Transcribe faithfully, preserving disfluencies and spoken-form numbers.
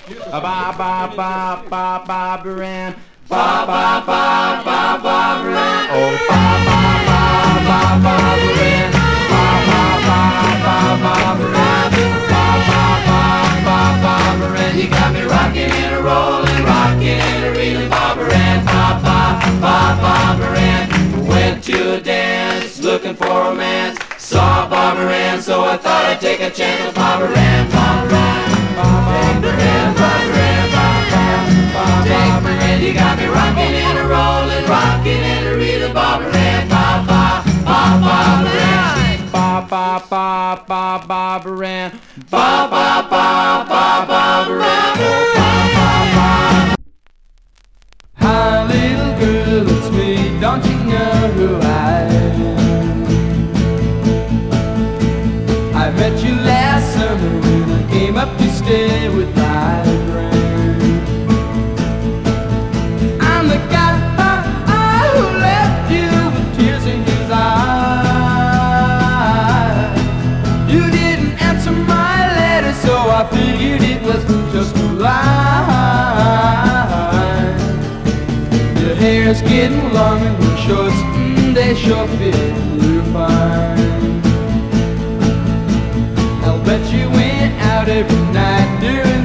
Ba ba ba ba ba Barbara Ann. Ba ba ba ba Barbara Ann. Oh ba ba ba ba Barbara Ann. Ba ba ba ba Barbara Ann. Ba ba ba ba Barbara Ann. You got me rocking and a rolling, rocking and a reeling, Barbara Ann. Ba ba ba Barbara Ann. Went to a dance looking for romance. Saw Barbara Ann, so I thought I'd take a chance with Barbara Ann. Barbara Ann. Barbara Ann. Barbara Ann. Barbara Ann. You got me rocking and a rolling, rocking and a reeling, Barbara Ann. Ba ba ba Barbara Ann. Ba ba ba ba Barbara Ann. Ba ba ba ba Barbara Ann. Ba ba ba. Hi little girl, it's me. Don't you know who I am? I met you last summer when I came up to stay with my friend. I'm the guy who left you with tears in his eyes. You didn't answer my letter, so I figured it was just a lie. Your hair's getting long and your shorts, mm, they sure fit you fine. I'll bet you went out every night during